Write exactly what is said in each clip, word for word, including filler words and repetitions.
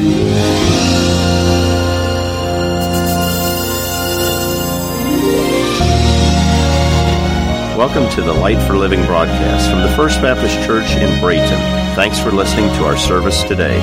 Welcome to the Light for Living broadcast from the First Baptist Church in Brayton. Thanks for listening to our service today.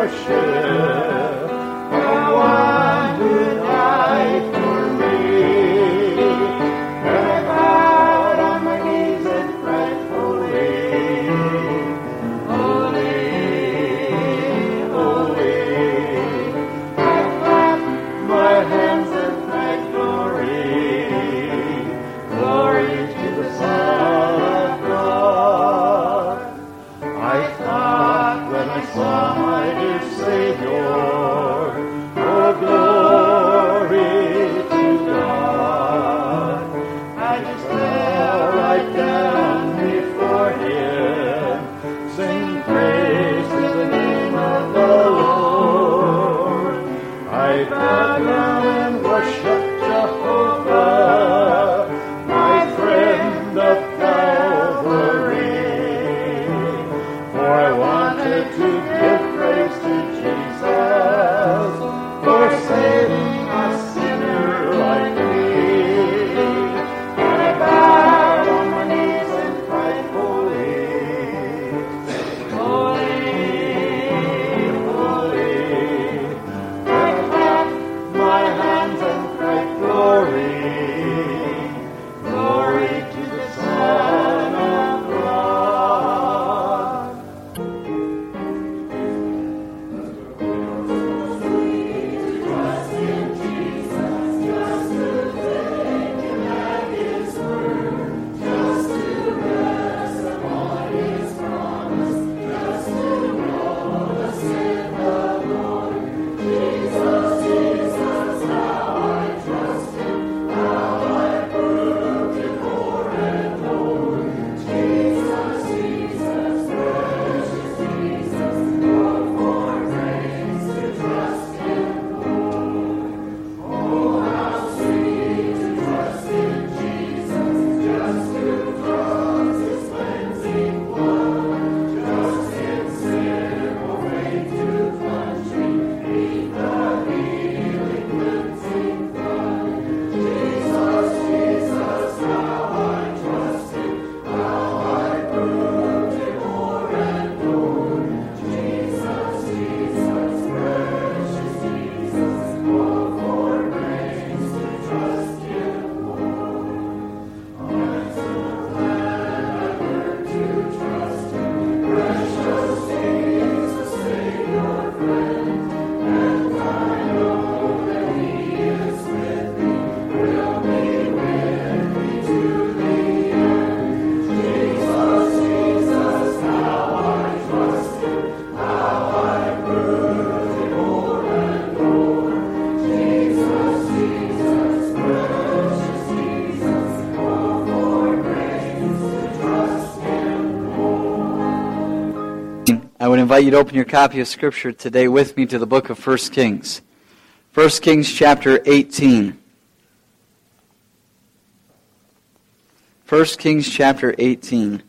I would invite you to open your copy of Scripture today with me to the book of First Kings. First Kings chapter eighteen. First Kings chapter eighteen.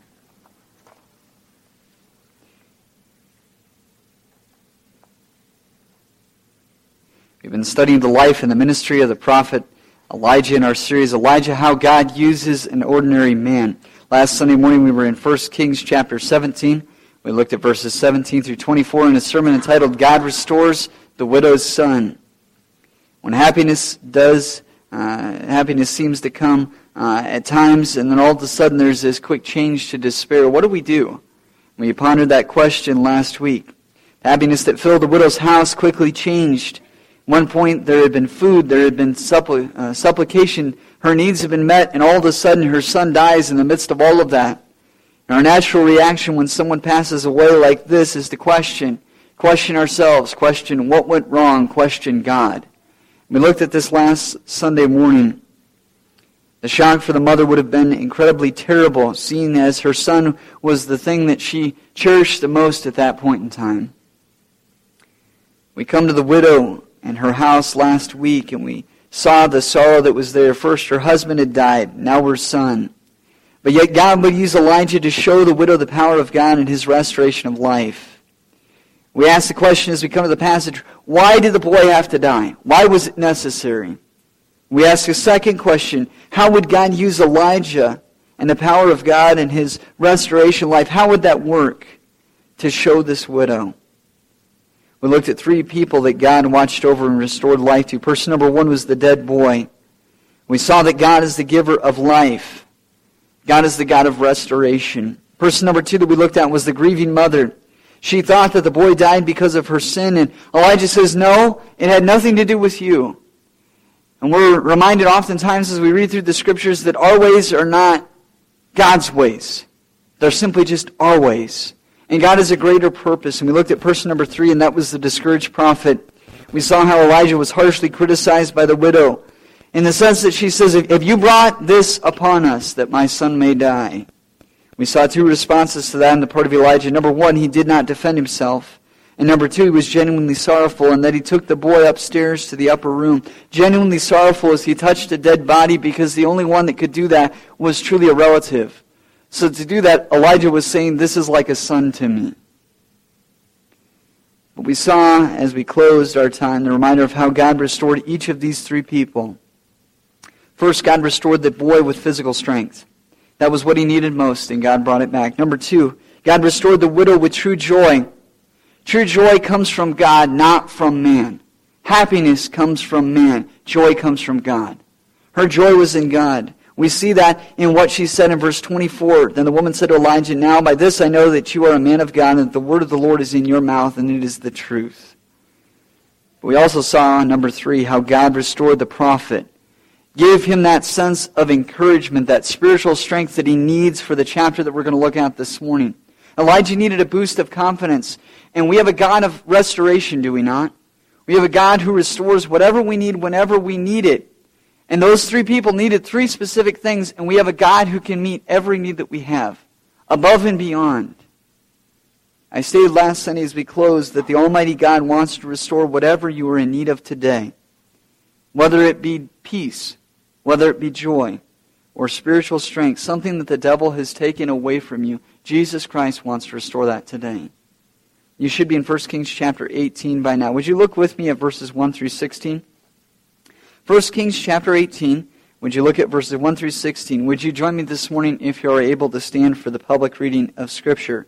We've been studying the life and the ministry of the prophet Elijah in our series, Elijah, How God Uses an Ordinary Man. Last Sunday morning we were in First Kings chapter seventeen. We looked at verses seventeen through twenty-four in a sermon entitled, God Restores the Widow's Son. When happiness does, uh, happiness seems to come uh, at times, and then all of a sudden there's this quick change to despair. What do we do? We pondered that question last week. The happiness that filled the widow's house quickly changed. At one point there had been food, there had been suppli- uh, supplication, her needs had been met, and all of a sudden her son dies in the midst of all of that. And our natural reaction when someone passes away like this is to question, question ourselves, question what went wrong, question God. We looked at this last Sunday morning. The shock for the mother would have been incredibly terrible, seeing as her son was the thing that she cherished the most at that point in time. We come to the widow and her house last week, and we saw the sorrow that was there. First, her husband had died, now her son. But yet God would use Elijah to show the widow the power of God and His restoration of life. We ask the question as we come to the passage, why did the boy have to die? Why was it necessary? We ask a second question, how would God use Elijah and the power of God and His restoration life? How would that work to show this widow? We looked at three people that God watched over and restored life to. Person number one was the dead boy. We saw that God is the giver of life. God is the God of restoration. Person number two that we looked at was the grieving mother. She thought that the boy died because of her sin, and Elijah says, no, it had nothing to do with you. And we're reminded oftentimes as we read through the Scriptures that our ways are not God's ways. They're simply just our ways. And God has a greater purpose. And we looked at person number three, and that was the discouraged prophet. We saw how Elijah was harshly criticized by the widow, in the sense that she says, if you brought this upon us, that my son may die. We saw two responses to that on the part of Elijah. Number one, he did not defend himself. And number two, he was genuinely sorrowful, and that he took the boy upstairs to the upper room. Genuinely sorrowful as he touched a dead body, because the only one that could do that was truly a relative. So to do that, Elijah was saying, this is like a son to me. But we saw, as we closed our time, the reminder of how God restored each of these three people. First, God restored the boy with physical strength. That was what he needed most, and God brought it back. Number two, God restored the widow with true joy. True joy comes from God, not from man. Happiness comes from man. Joy comes from God. Her joy was in God. We see that in what she said in verse twenty-four. Then the woman said to Elijah, now by this I know that you are a man of God, and that the word of the Lord is in your mouth, and it is the truth. But we also saw, number three, how God restored the prophet. Give him that sense of encouragement, that spiritual strength that he needs for the chapter that we're going to look at this morning. Elijah needed a boost of confidence. And we have a God of restoration, do we not? We have a God who restores whatever we need whenever we need it. And those three people needed three specific things, and we have a God who can meet every need that we have, above and beyond. I stated last Sunday as we closed that the Almighty God wants to restore whatever you are in need of today. Whether it be peace, whether it be joy, or spiritual strength, something that the devil has taken away from you, Jesus Christ wants to restore that today. You should be in First Kings chapter eighteen by now. Would you look with me at verses one through sixteen? First Kings chapter eighteen. Would you look at verses one through sixteen? Would you join me this morning if you are able to stand for the public reading of Scripture?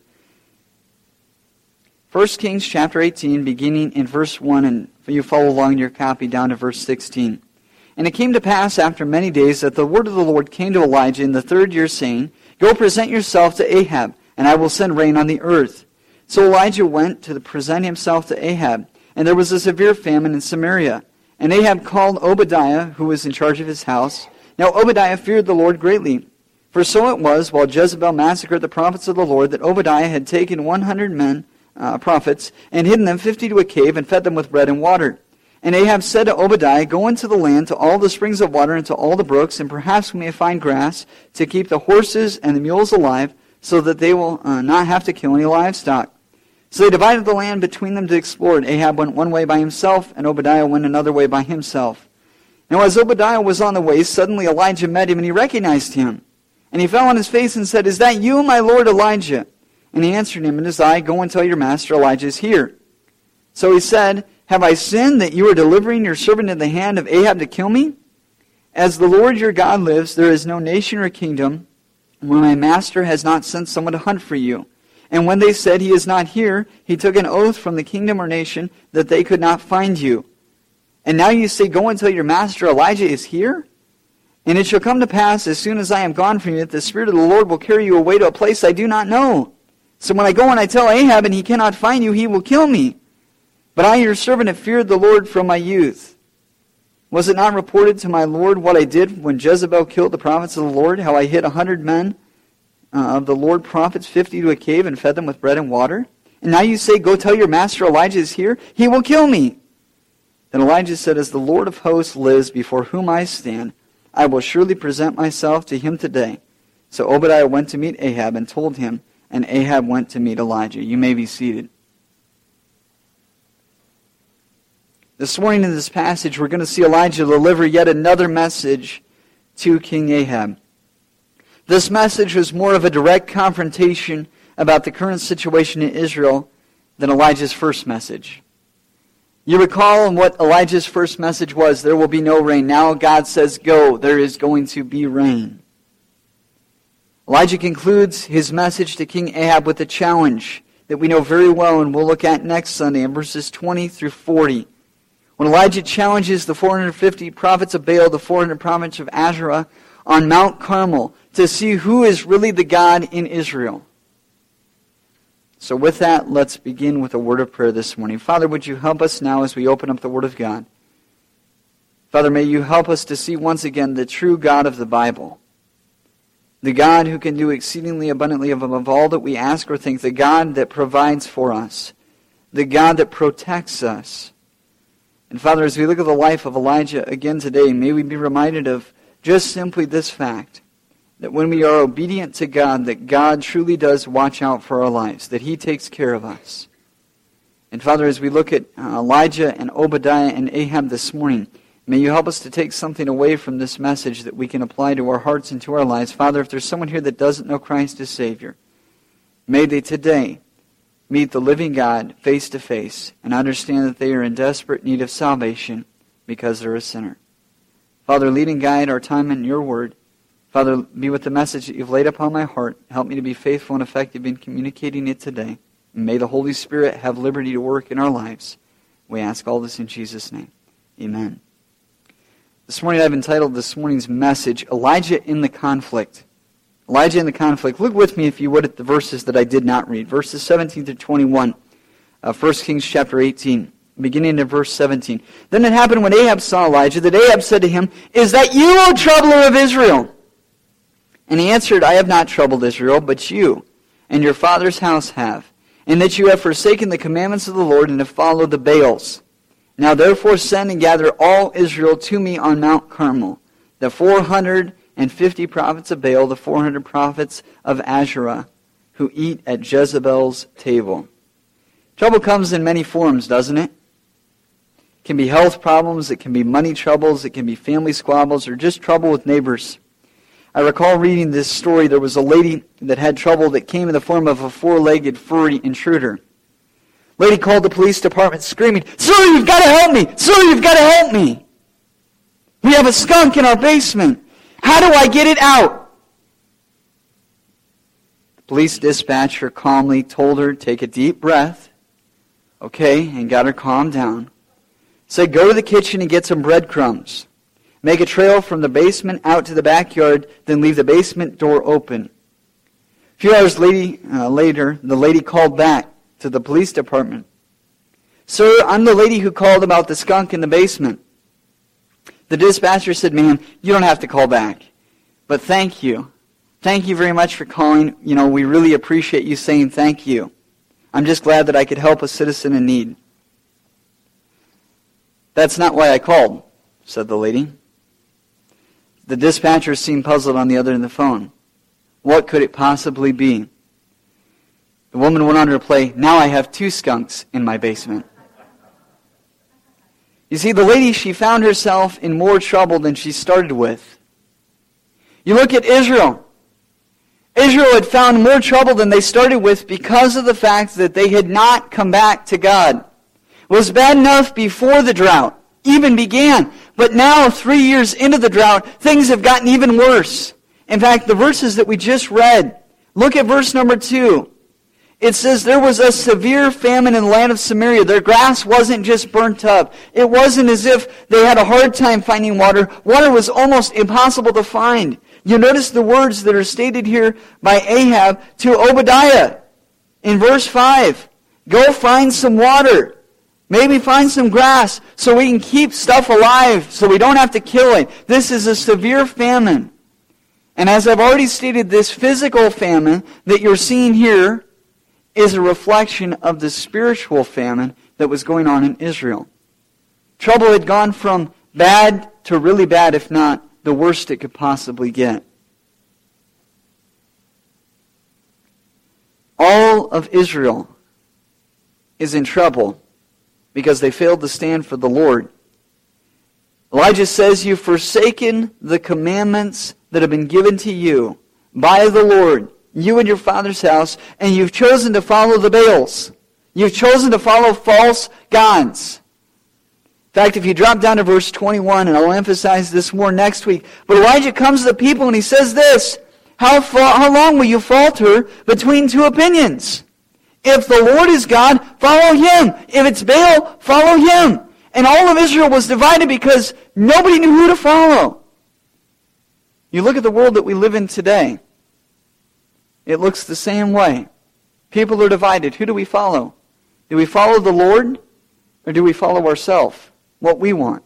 First Kings chapter eighteen, beginning in verse one, and you follow along in your copy down to verse sixteen. And it came to pass after many days that the word of the Lord came to Elijah in the third year, saying, Go present yourself to Ahab, and I will send rain on the earth. So Elijah went to present himself to Ahab, and there was a severe famine in Samaria. And Ahab called Obadiah, who was in charge of his house. Now Obadiah feared the Lord greatly. For so it was, while Jezebel massacred the prophets of the Lord, that Obadiah had taken one hundred men, uh, prophets, and hidden them fifty to a cave, and fed them with bread and water. And Ahab said to Obadiah, Go into the land, to all the springs of water, and to all the brooks, and perhaps we may find grass, to keep the horses and the mules alive, so that they will uh, not have to kill any livestock. So they divided the land between them to explore it. Ahab went one way by himself, and Obadiah went another way by himself. Now as Obadiah was on the way, suddenly Elijah met him, and he recognized him. And he fell on his face and said, Is that you, my lord Elijah? And he answered him, It is I. Go and tell your master Elijah is here. So he said, Have I sinned that you are delivering your servant in the hand of Ahab to kill me? As the Lord your God lives, there is no nation or kingdom where my master has not sent someone to hunt for you. And when they said, He is not here, he took an oath from the kingdom or nation that they could not find you. And now you say, Go and tell your master Elijah is here? And it shall come to pass, as soon as I am gone from you, that the Spirit of the Lord will carry you away to a place I do not know. So when I go and I tell Ahab, and he cannot find you, he will kill me. But I, your servant, have feared the Lord from my youth. Was it not reported to my Lord what I did when Jezebel killed the prophets of the Lord, how I hid a hundred men uh, of the Lord prophets, fifty to a cave, and fed them with bread and water? And now you say, Go tell your master Elijah is here. He will kill me. Then Elijah said, As the Lord of hosts lives, before whom I stand, I will surely present myself to him today. So Obadiah went to meet Ahab and told him, and Ahab went to meet Elijah. You may be seated. This morning in this passage, we're going to see Elijah deliver yet another message to King Ahab. This message was more of a direct confrontation about the current situation in Israel than Elijah's first message. You recall what Elijah's first message was, there will be no rain. Now God says, go, there is going to be rain. Elijah concludes his message to King Ahab with a challenge that we know very well and we'll look at next Sunday in verses twenty through forty. When Elijah challenges the four hundred fifty prophets of Baal, the four hundred prophets of Asherah, on Mount Carmel to see who is really the God in Israel. So with that, let's begin with a word of prayer this morning. Father, would you help us now as we open up the Word of God? Father, may you help us to see once again the true God of the Bible. The God who can do exceedingly abundantly above all that we ask or think. The God that provides for us. The God that protects us. And Father, as we look at the life of Elijah again today, may we be reminded of just simply this fact, that when we are obedient to God, that God truly does watch out for our lives, that He takes care of us. And Father, as we look at uh, Elijah and Obadiah and Ahab this morning, may you help us to take something away from this message that we can apply to our hearts and to our lives. Father, if there's someone here that doesn't know Christ as Savior, may they today meet the living God face to face and understand that they are in desperate need of salvation because they're a sinner. Father, lead and guide our time in your word. Father, be with the message that you've laid upon my heart. Help me to be faithful and effective in communicating it today. And may the Holy Spirit have liberty to work in our lives. We ask all this in Jesus' name. Amen. This morning I've entitled this morning's message, Elijah in the Conflict. Elijah in the Conflict. Look with me, if you would, at the verses that I did not read. Verses seventeen to twenty-one of First Kings chapter eighteen. Beginning in verse seventeen. Then it happened when Ahab saw Elijah, that Ahab said to him, "Is that you, O troubler of Israel?" And he answered, "I have not troubled Israel, but you and your father's house have, and that you have forsaken the commandments of the Lord and have followed the Baals. Now therefore send and gather all Israel to me on Mount Carmel, the four hundred fifty prophets of Baal, the four hundred prophets of Asherah, who eat at Jezebel's table." Trouble comes in many forms, doesn't it? It can be health problems, it can be money troubles, it can be family squabbles, or just trouble with neighbors. I recall reading this story. There was a lady that had trouble that came in the form of a four-legged furry intruder. Lady called the police department screaming, "Sir, you've got to help me! Sir, you've got to help me! We have a skunk in our basement. How do I get it out?" The police dispatcher calmly told her, "Take a deep breath." Okay, and got her calmed down. Said, "Go to the kitchen and get some breadcrumbs. Make a trail from the basement out to the backyard, then leave the basement door open." A few hours lady, uh, later, the lady called back to the police department. "Sir, I'm the lady who called about the skunk in the basement." The dispatcher said, "Ma'am, you don't have to call back. But thank you. Thank you very much for calling. You know, we really appreciate you saying thank you. I'm just glad that I could help a citizen in need." "That's not why I called," said the lady. The dispatcher seemed puzzled on the other end of the phone. What could it possibly be? The woman went on to reply, "Now I have two skunks in my basement." You see, the lady, she found herself in more trouble than she started with. You look at Israel. Israel had found more trouble than they started with because of the fact that they had not come back to God. It was bad enough before the drought even began. But now, three years into the drought, things have gotten even worse. In fact, the verses that we just read, look at verse number two. It says there was a severe famine in the land of Samaria. Their grass wasn't just burnt up. It wasn't as if they had a hard time finding water. Water was almost impossible to find. You notice the words that are stated here by Ahab to Obadiah in verse five. Go find some water. Maybe find some grass so we can keep stuff alive, so we don't have to kill it. This is a severe famine. And as I've already stated, this physical famine that you're seeing here is a reflection of the spiritual famine that was going on in Israel. Trouble had gone from bad to really bad, if not the worst it could possibly get. All of Israel is in trouble because they failed to stand for the Lord. Elijah says, "You've forsaken the commandments that have been given to you by the Lord, you and your father's house, and you've chosen to follow the Baals. You've chosen to follow false gods." In fact, if you drop down to verse twenty-one, and I'll emphasize this more next week, but Elijah comes to the people and he says this, how, fa- how long will you falter between two opinions? If the Lord is God, follow Him. If it's Baal, follow him. And all of Israel was divided because nobody knew who to follow. You look at the world that we live in today. It looks the same way. People are divided. Who do we follow? Do we follow the Lord, or do we follow ourselves, what we want?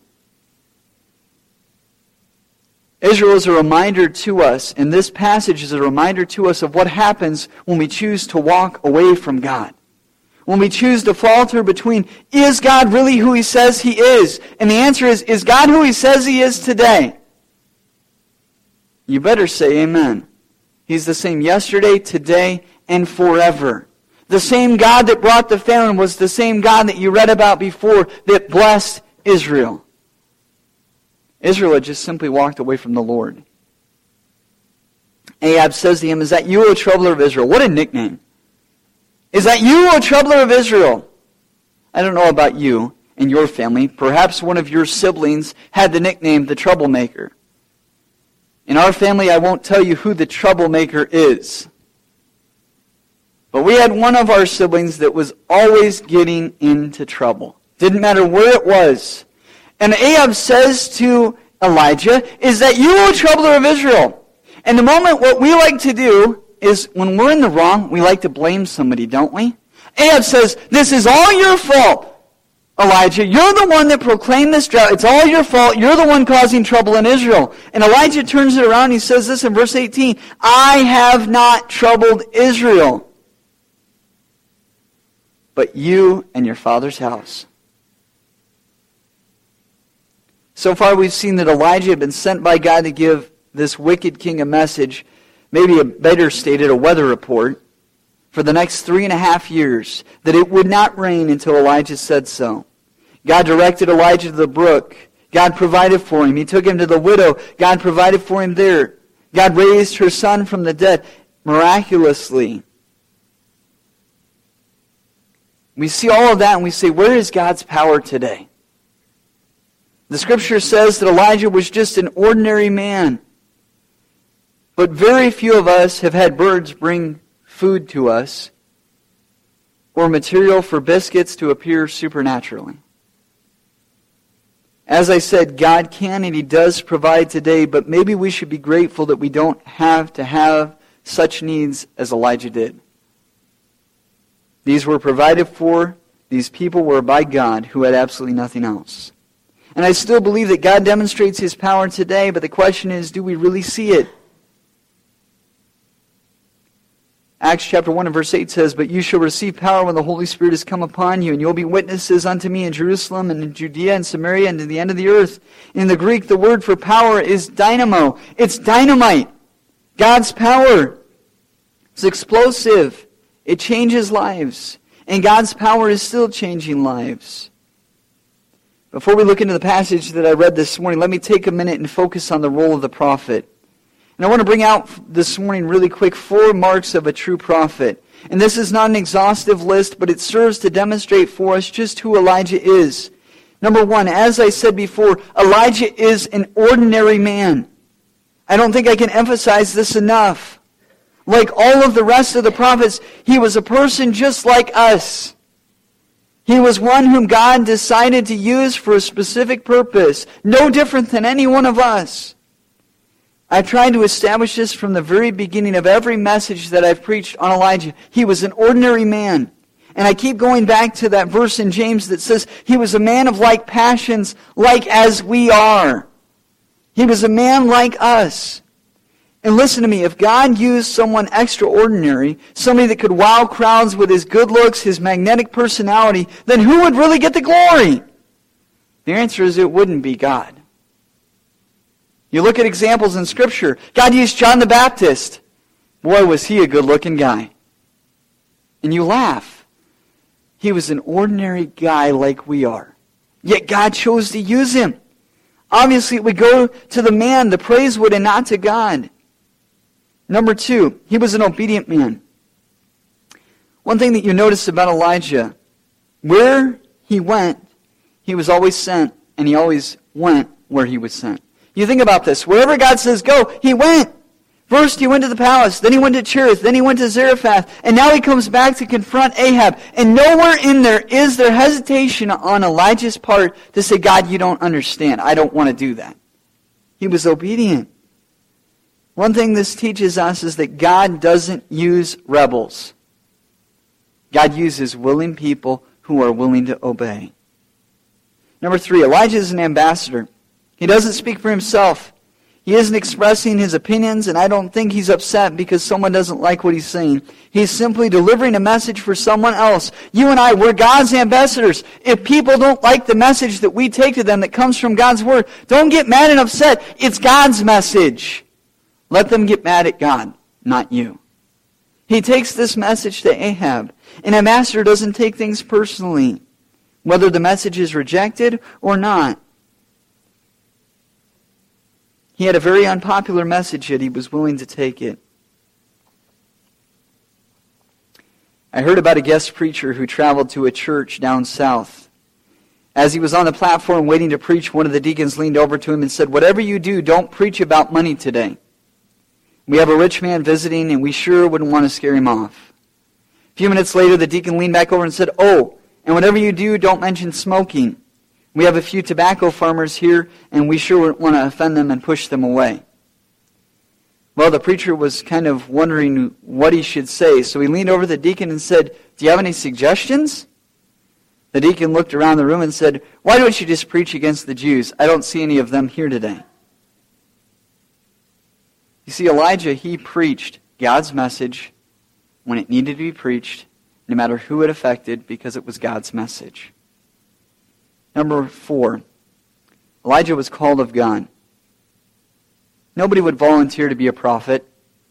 Israel is a reminder to us, and this passage is a reminder to us of what happens when we choose to walk away from God. When we choose to falter between, is God really who He says He is? And the answer is, is God who He says He is today? You better say amen. He's the same yesterday, today, and forever. The same God that brought the famine was the same God that you read about before that blessed Israel. Israel had just simply walked away from the Lord. Ahab says to him, is that you, O troubler of Israel? What a nickname. Is that you, O troubler of Israel? I don't know about you and your family. Perhaps one of your siblings had the nickname the troublemaker. In our family, I won't tell you who the troublemaker is. But we had one of our siblings that was always getting into trouble. Didn't matter where it was. And Ahab says to Elijah, is that you, O troubler of Israel? And the moment what we like to do is, when we're in the wrong, we like to blame somebody, don't we? Ahab says, this is all your fault, Elijah. You're the one that proclaimed this drought. It's all your fault. You're the one causing trouble in Israel. And Elijah turns it around and he says this in verse eighteen, I have not troubled Israel, but you and your father's house. So far we've seen that Elijah had been sent by God to give this wicked king a message, maybe a better stated, a weather report, for the next three and a half years, that it would not rain until Elijah said so. God directed Elijah to the brook. God provided for him. He took him to the widow. God provided for him there. God raised her son from the dead miraculously. We see all of that and we say, where is God's power today? The scripture says that Elijah was just an ordinary man. But very few of us have had birds bring food to us or material for biscuits to appear supernaturally. As I said, God can and He does provide today, but maybe we should be grateful that we don't have to have such needs as Elijah did. These were provided for. These people were by God who had absolutely nothing else. And I still believe that God demonstrates His power today, but the question is, do we really see it? Acts chapter one and verse eight says, but you shall receive power when the Holy Spirit has come upon you, and you'll be witnesses unto me in Jerusalem and in Judea and Samaria and to the end of the earth. In the Greek, the word for power is dynamo. It's dynamite. God's power is explosive. It changes lives. And God's power is still changing lives. Before we look into the passage that I read this morning, let me take a minute and focus on the role of the prophet. And I want to bring out this morning really quick four marks of a true prophet. And this is not an exhaustive list, but it serves to demonstrate for us just who Elijah is. Number one, as I said before, Elijah is an ordinary man. I don't think I can emphasize this enough. Like all of the rest of the prophets, he was a person just like us. He was one whom God decided to use for a specific purpose, no different than any one of us. I've tried to establish this from the very beginning of every message that I've preached on Elijah. He was an ordinary man. And I keep going back to that verse in James that says, he was a man of like passions, like as we are. He was a man like us. And listen to me, if God used someone extraordinary, somebody that could wow crowds with his good looks, his magnetic personality, then who would really get the glory? The answer is it wouldn't be God. You look at examples in Scripture. God used John the Baptist. Boy, was he a good-looking guy. And you laugh. He was an ordinary guy like we are. Yet God chose to use him. Obviously, it would go to the man, the praise would, and not to God. Number two, he was an obedient man. One thing that you notice about Elijah, where he went, he was always sent, and he always went where he was sent. You think about this. Wherever God says go, he went. First he went to the palace, then he went to Cherith, then he went to Zarephath, and now he comes back to confront Ahab. And nowhere in there is there hesitation on Elijah's part to say, God, you don't understand. I don't want to do that. He was obedient. One thing this teaches us is that God doesn't use rebels. God uses willing people who are willing to obey. Number three, Elijah is an ambassador. He doesn't speak for himself. He isn't expressing his opinions, and I don't think he's upset because someone doesn't like what he's saying. He's simply delivering a message for someone else. You and I, we're God's ambassadors. If people don't like the message that we take to them that comes from God's Word, don't get mad and upset. It's God's message. Let them get mad at God, not you. He takes this message to Ahab. An ambassador doesn't take things personally, whether the message is rejected or not. He had a very unpopular message, yet he was willing to take it. I heard about a guest preacher who traveled to a church down south. As he was on the platform waiting to preach, one of the deacons leaned over to him and said, "Whatever you do, don't preach about money today. We have a rich man visiting, and we sure wouldn't want to scare him off." A few minutes later, the deacon leaned back over and said, "Oh, and whatever you do, don't mention smoking. We have a few tobacco farmers here, and we sure wouldn't want to offend them and push them away." Well, the preacher was kind of wondering what he should say, so he leaned over to the deacon and said, "Do you have any suggestions?" The deacon looked around the room and said, "Why don't you just preach against the Jews? I don't see any of them here today." You see, Elijah, he preached God's message when it needed to be preached, no matter who it affected, because it was God's message. Number four, Elijah was called of God. Nobody would volunteer to be a prophet.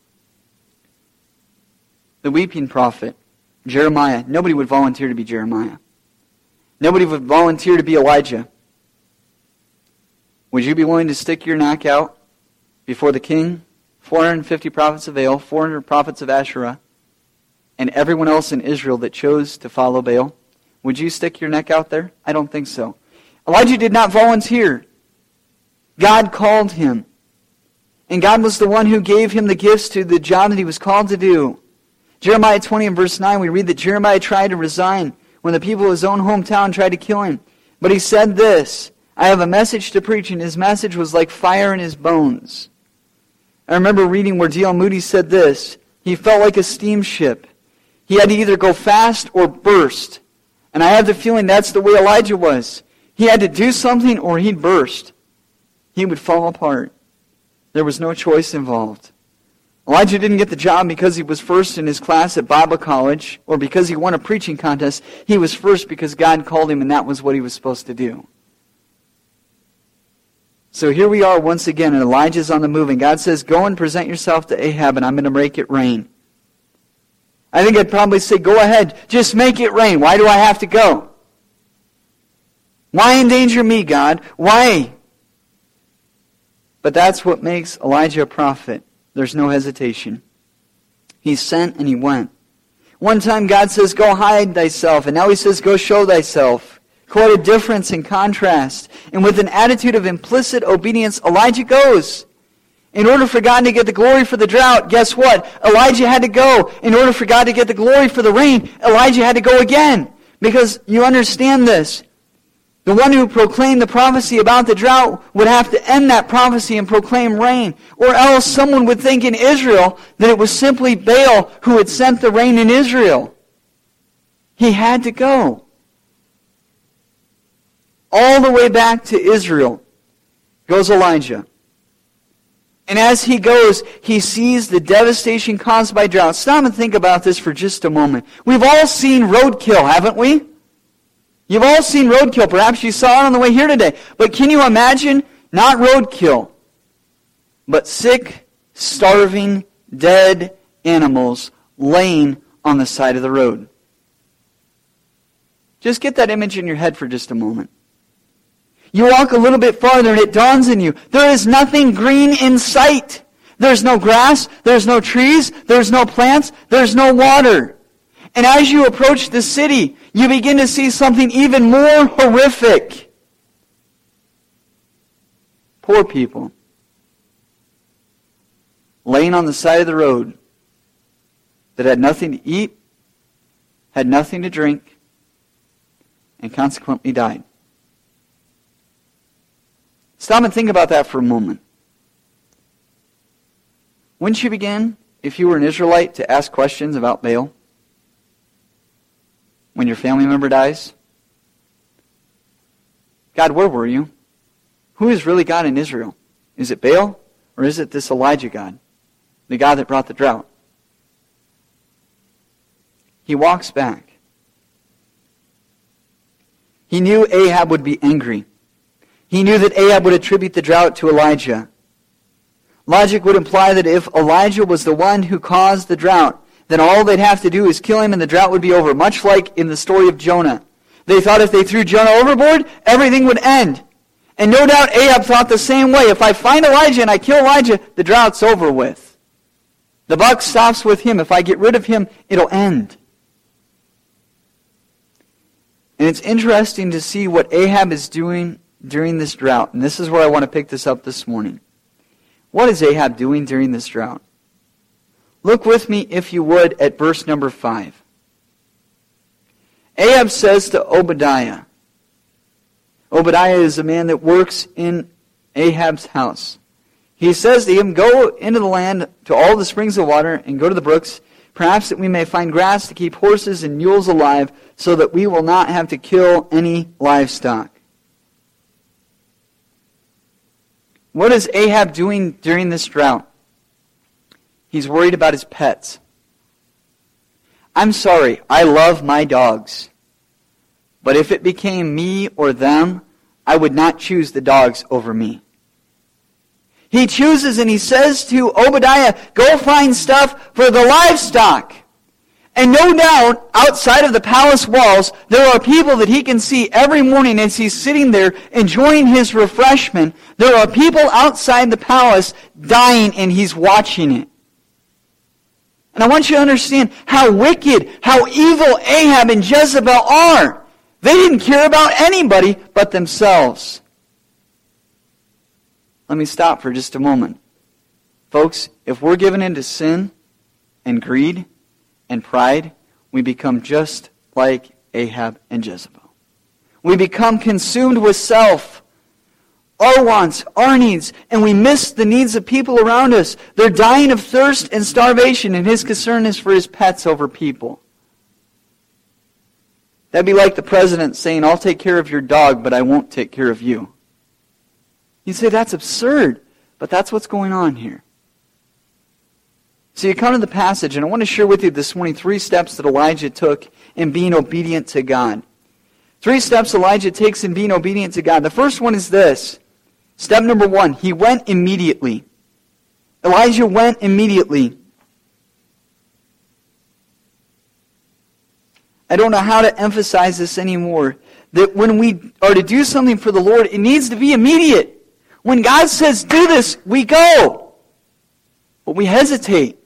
The weeping prophet, Jeremiah, nobody would volunteer to be Jeremiah. Nobody would volunteer to be Elijah. Would you be willing to stick your neck out before the king? four hundred fifty prophets of Baal, four hundred prophets of Asherah, and everyone else in Israel that chose to follow Baal. Would you stick your neck out there? I don't think so. Elijah did not volunteer. God called him. And God was the one who gave him the gifts to the job that he was called to do. Jeremiah twenty and verse nine, we read that Jeremiah tried to resign when the people of his own hometown tried to kill him. But he said this, "I have a message to preach," and his message was like fire in his bones. I remember reading where D L Moody said this, he felt like a steamship. He had to either go fast or burst. And I have the feeling that's the way Elijah was. He had to do something or he'd burst. He would fall apart. There was no choice involved. Elijah didn't get the job because he was first in his class at Bible college or because he won a preaching contest. He was first because God called him and that was what he was supposed to do. So here we are once again, and Elijah's on the move, and God says, "Go and present yourself to Ahab, and I'm going to make it rain." I think I'd probably say, "Go ahead, just make it rain. Why do I have to go? Why endanger me, God? Why?" But that's what makes Elijah a prophet. There's no hesitation. He's sent and he went. One time God says, "Go hide thyself," and now he says, "Go show thyself." Quite a difference in contrast. And with an attitude of implicit obedience, Elijah goes. In order for God to get the glory for the drought, guess what? Elijah had to go. In order for God to get the glory for the rain, Elijah had to go again. Because you understand this. The one who proclaimed the prophecy about the drought would have to end that prophecy and proclaim rain. Or else someone would think in Israel that it was simply Baal who had sent the rain in Israel. He had to go. All the way back to Israel goes Elijah. And as he goes, he sees the devastation caused by drought. Stop and think about this for just a moment. We've all seen roadkill, haven't we? You've all seen roadkill. Perhaps you saw it on the way here today. But can you imagine, not roadkill, but sick, starving, dead animals laying on the side of the road? Just get that image in your head for just a moment. You walk a little bit farther and it dawns on you, there is nothing green in sight. There's no grass, there's no trees, there's no plants, there's no water. And as you approach the city, you begin to see something even more horrific. Poor people. laying on the side of the road that had nothing to eat, had nothing to drink, and consequently died. Stop and think about that for a moment. Wouldn't you begin, if you were an Israelite, to ask questions about Baal when your family member dies? God, where were you? Who is really God in Israel? Is it Baal, or is it this Elijah God, the God that brought the drought? He walks back. He knew Ahab would be angry. He knew that Ahab would attribute the drought to Elijah. Logic would imply that if Elijah was the one who caused the drought, then all they'd have to do is kill him and the drought would be over, much like in the story of Jonah. They thought if they threw Jonah overboard, everything would end. And no doubt Ahab thought the same way. If I find Elijah and I kill Elijah, the drought's over with. The buck stops with him. If I get rid of him, it'll end. And it's interesting to see what Ahab is doing during this drought. And this is where I want to pick this up this morning. What is Ahab doing during this drought? Look with me, if you would, at verse number five. Ahab says to Obadiah. Obadiah is a man that works in Ahab's house. He says to him, go into the land to all the springs of water and go to the brooks, perhaps that we may find grass to keep horses and mules alive, so that we will not have to kill any livestock. What is Ahab doing during this drought? He's worried about his pets. I'm sorry, I love my dogs. But if it became me or them, I would not choose the dogs over me. He chooses and he says to Obadiah, go find stuff for the livestock. And no doubt, outside of the palace walls, there are people that he can see every morning as he's sitting there enjoying his refreshment. There are people outside the palace dying and he's watching it. And I want you to understand how wicked, how evil Ahab and Jezebel are. They didn't care about anybody but themselves. Let me stop for just a moment. Folks, if we're given into sin and greed and pride, we become just like Ahab and Jezebel. We become consumed with self, our wants, our needs, and we miss the needs of people around us. They're dying of thirst and starvation, and his concern is for his pets over people. That'd be like the president saying, I'll take care of your dog, but I won't take care of you. You say, that's absurd, but that's what's going on here. So you come to the passage, and I want to share with you this morning three steps that Elijah took in being obedient to God. Three steps Elijah takes in being obedient to God. The first one is this. Step number one, he went immediately. Elijah went immediately. I don't know how to emphasize this anymore. That when we are to do something for the Lord, it needs to be immediate. When God says, do this, we go. But we hesitate.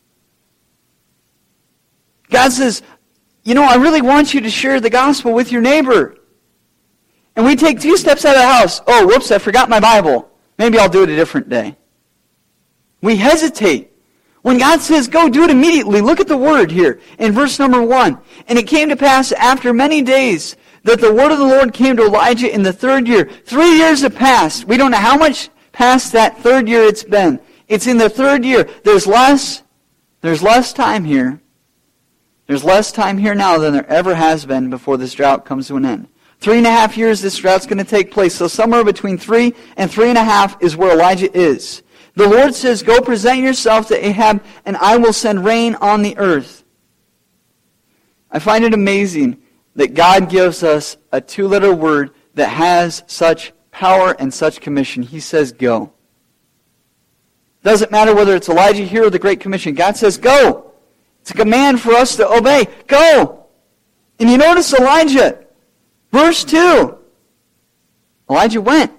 God says, you know, I really want you to share the gospel with your neighbor. And we take two steps out of the house. Oh, whoops, I forgot my Bible. Maybe I'll do it a different day. We hesitate. When God says, go do it immediately, look at the word here in verse number one. And it came to pass after many days that the word of the Lord came to Elijah in the third year. Three years have passed. We don't know how much past that third year it's been. It's in the third year. There's less, there's less time here. There's less time here now than there ever has been before this drought comes to an end. Three and a half years this drought's going to take place. So somewhere between three and three and a half is where Elijah is. The Lord says, go present yourself to Ahab, and I will send rain on the earth. I find it amazing that God gives us a two-letter word that has such power and such commission. He says, go. Doesn't matter whether it's Elijah here or the Great Commission. God says, go. It's a command for us to obey. Go. And you notice Elijah. Verse two. Elijah went.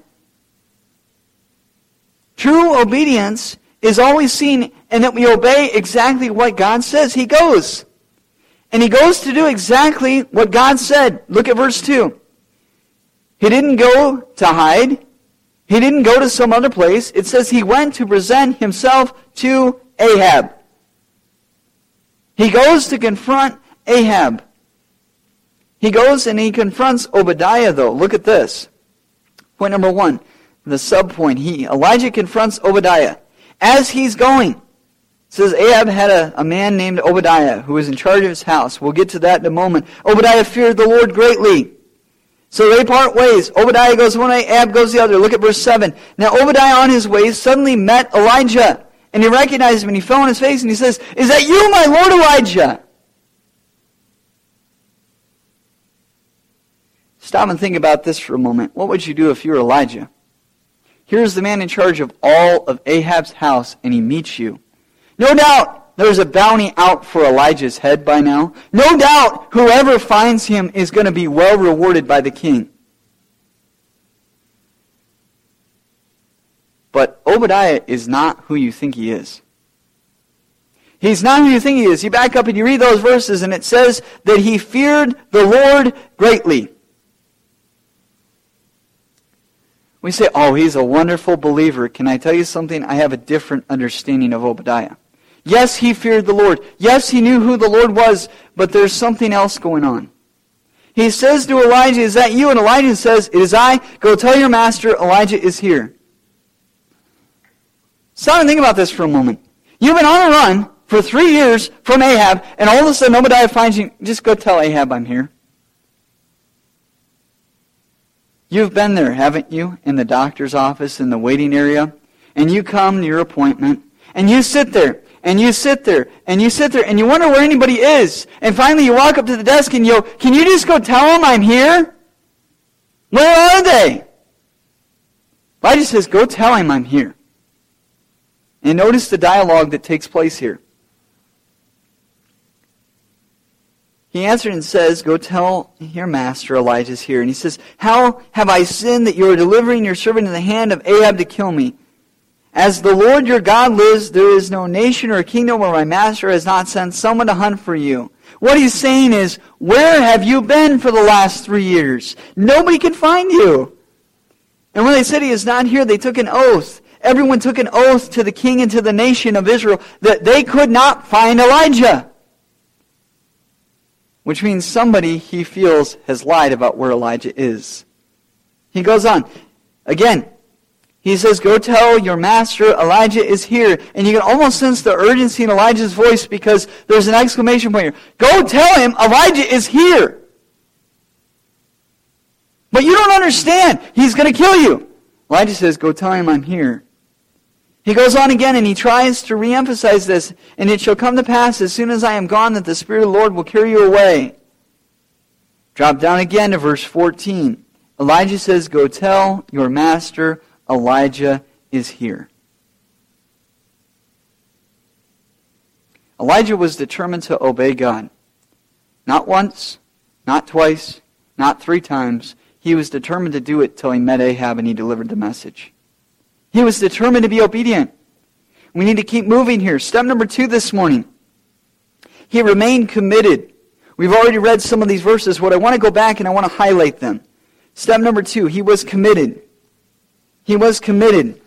True obedience is always seen in that we obey exactly what God says. He goes. And he goes to do exactly what God said. Look at verse two. He didn't go to hide. He didn't go to some other place. It says he went to present himself to Ahab. He goes to confront Ahab. He goes and he confronts Obadiah, though. Look at this. Point number one, the sub-point. He, Elijah confronts Obadiah. As he's going, it says Ahab had a, a man named Obadiah who was in charge of his house. We'll get to that in a moment. Obadiah feared the Lord greatly. So they part ways. Obadiah goes one way, Ahab goes the other. Look at verse seven. Now Obadiah on his way suddenly met Elijah. And he recognized him and he fell on his face and he says, "Is that you, my Lord Elijah?" Stop and think about this for a moment. What would you do if you were Elijah? Here's the man in charge of all of Ahab's house, and he meets you. No doubt there's a bounty out for Elijah's head by now. No doubt whoever finds him is going to be well rewarded by the king. But Obadiah is not who you think he is. He's not who you think he is. You back up and you read those verses, and it says that he feared the Lord greatly. We say, oh, he's a wonderful believer. Can I tell you something? I have a different understanding of Obadiah. Yes, he feared the Lord. Yes, he knew who the Lord was, but there's something else going on. He says to Elijah, "Is that you?" And Elijah says, "It is I. Go tell your master Elijah is here." Stop and think about this for a moment. You've been on the run for three years from Ahab, and all of a sudden Obadiah finds you. Just go tell Ahab I'm here. You've been there, haven't you, in the doctor's office, in the waiting area, and you come to your appointment, and you sit there, and you sit there, and you sit there, and you wonder where anybody is, and finally you walk up to the desk and you go, "Can you just go tell them I'm here? Where are they?" Elijah says, "Go tell him I'm here." And notice the dialogue that takes place here. He answered and says, "Go tell your master Elijah's here." And he says, "How have I sinned that you are delivering your servant in the hand of Ahab to kill me? As the Lord your God lives, there is no nation or kingdom where my master has not sent someone to hunt for you." What he's saying is, where have you been for the last three years? Nobody can find you. And when they said he is not here, they took an oath. Everyone took an oath to the king and to the nation of Israel that they could not find Elijah. Which means somebody he feels has lied about where Elijah is. He goes on. Again, he says, "Go tell your master Elijah is here." And you can almost sense the urgency in Elijah's voice because there's an exclamation point here. Go tell him Elijah is here. But you don't understand. He's going to kill you. Elijah says, "Go tell him I'm here." He goes on again and he tries to reemphasize this. "And it shall come to pass as soon as I am gone that the Spirit of the Lord will carry you away." Drop down again to verse fourteen. Elijah says, "Go tell your master Elijah is here." Elijah was determined to obey God. Not once, not twice, not three times. He was determined to do it till he met Ahab and he delivered the message. He was determined to be obedient. We need to keep moving here. Step number two this morning. He remained committed. We've already read some of these verses. What I want to go back and I want to highlight them. Step number two, he was committed. He was committed.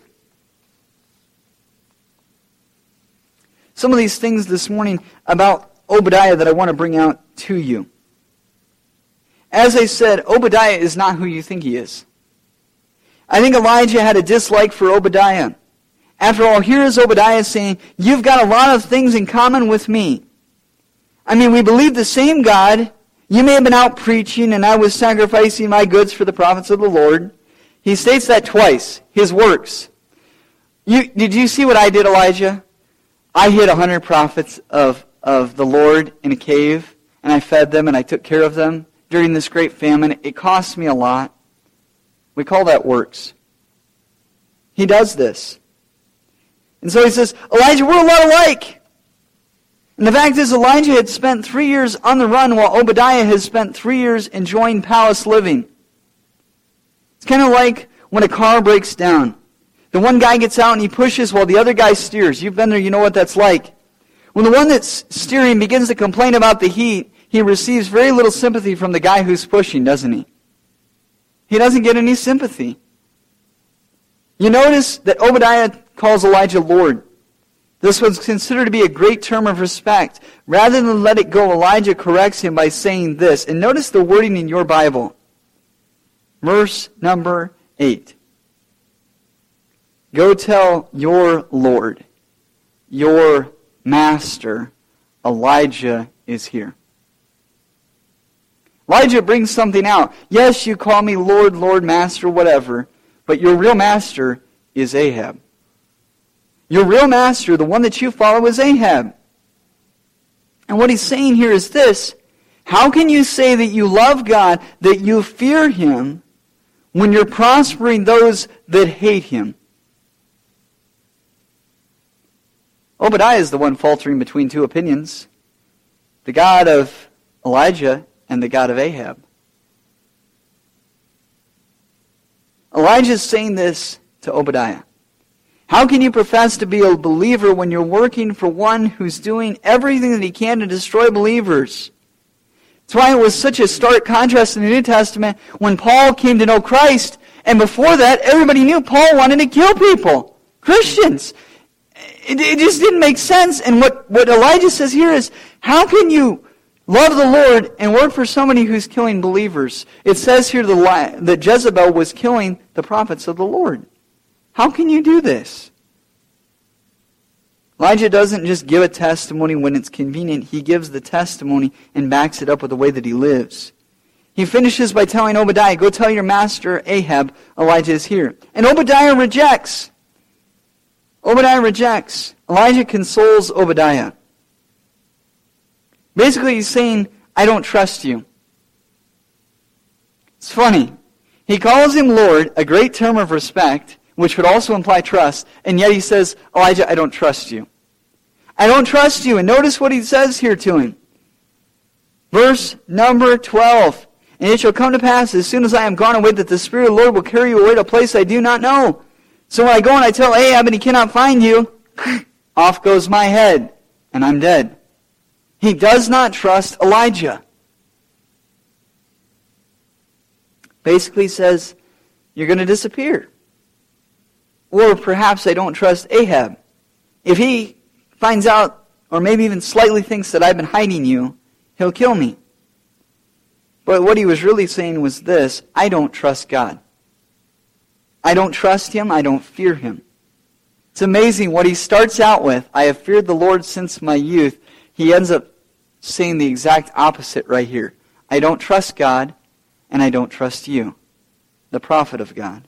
Some of these things this morning about Obadiah that I want to bring out to you. As I said, Obadiah is not who you think he is. I think Elijah had a dislike for Obadiah. After all, here is Obadiah saying, "You've got a lot of things in common with me. I mean, we believe the same God. You may have been out preaching and I was sacrificing my goods for the prophets of the Lord." He states that twice, his works. You, did you see what I did, Elijah? I hid a hundred prophets of, of the Lord in a cave, and I fed them and I took care of them during this great famine. It cost me a lot. We call that works. He does this. And so he says, "Elijah, we're a lot alike." And the fact is, Elijah had spent three years on the run while Obadiah has spent three years enjoying palace living. It's kind of like when a car breaks down. The one guy gets out and he pushes while the other guy steers. You've been there, you know what that's like. When the one that's steering begins to complain about the heat, he receives very little sympathy from the guy who's pushing, doesn't he? He doesn't get any sympathy. You notice that Obadiah calls Elijah Lord. This was considered to be a great term of respect. Rather than let it go, Elijah corrects him by saying this. And notice the wording in your Bible. Verse number eight. Go tell your Lord, your master, Elijah is here. Elijah brings something out. Yes, you call me Lord, Lord, Master, whatever, but your real master is Ahab. Your real master, the one that you follow, is Ahab. And what he's saying here is this. How can you say that you love God, that you fear Him, when you're prospering those that hate Him? Obadiah is the one faltering between two opinions. The God of Elijah and the God of Ahab. Elijah is saying this to Obadiah. How can you profess to be a believer when you're working for one who's doing everything that he can to destroy believers? That's why it was such a stark contrast in the New Testament when Paul came to know Christ, and before that, everybody knew Paul wanted to kill people, Christians. It, it just didn't make sense. And what, what Elijah says here is, how can you love the Lord and work for somebody who's killing believers? It says here the, that Jezebel was killing the prophets of the Lord. How can you do this? Elijah doesn't just give a testimony when it's convenient. He gives the testimony and backs it up with the way that he lives. He finishes by telling Obadiah, go tell your master Ahab, Elijah is here. And Obadiah rejects. Obadiah rejects. Elijah consoles Obadiah. Basically, he's saying, I don't trust you. It's funny. He calls him Lord, a great term of respect, which would also imply trust, and yet he says, Elijah, I don't trust you. I don't trust you. And notice what he says here to him. Verse number twelve. And it shall come to pass, as soon as I am gone away, that the Spirit of the Lord will carry you away to a place I do not know. So when I go and I tell Ahab and he cannot find you, off goes my head, and I'm dead. He does not trust Elijah. Basically says, you're going to disappear. Or perhaps I don't trust Ahab. If he finds out, or maybe even slightly thinks that I've been hiding you, he'll kill me. But what he was really saying was this, I don't trust God. I don't trust Him, I don't fear Him. It's amazing what he starts out with, I have feared the Lord since my youth. He ends up saying the exact opposite right here. I don't trust God, and I don't trust you, the prophet of God.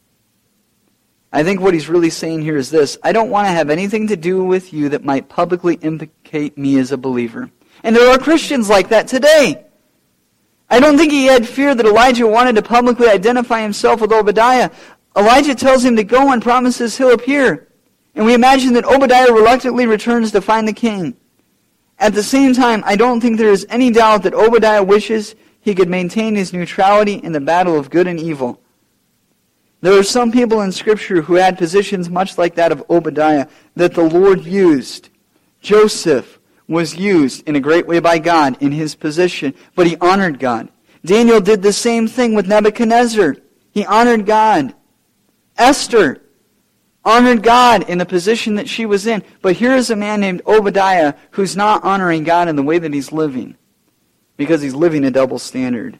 I think what he's really saying here is this, I don't want to have anything to do with you that might publicly implicate me as a believer. And there are Christians like that today. I don't think he had fear that Elijah wanted to publicly identify himself with Obadiah. Elijah tells him to go and promises he'll appear. And we imagine that Obadiah reluctantly returns to find the king. At the same time, I don't think there is any doubt that Obadiah wishes he could maintain his neutrality in the battle of good and evil. There are some people in Scripture who had positions much like that of Obadiah that the Lord used. Joseph was used in a great way by God in his position, but he honored God. Daniel did the same thing with Nebuchadnezzar. He honored God. Esther honored God in the position that she was in. But here is a man named Obadiah who's not honoring God in the way that he's living, because he's living a double standard.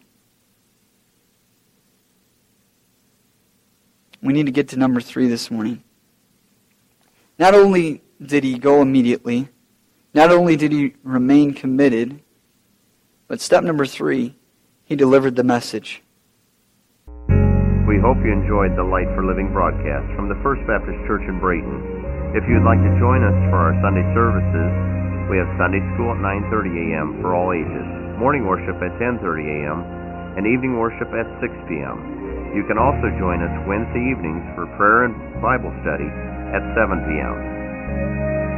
We need to get to number three this morning. Not only did he go immediately, not only did he remain committed, but step number three, he delivered the message. We hope you enjoyed the Light for Living broadcast from the First Baptist Church in Brayton. If you'd like to join us for our Sunday services, we have Sunday school at nine thirty a.m. for all ages, morning worship at ten thirty a.m., and evening worship at six p.m. You can also join us Wednesday evenings for prayer and Bible study at seven p.m.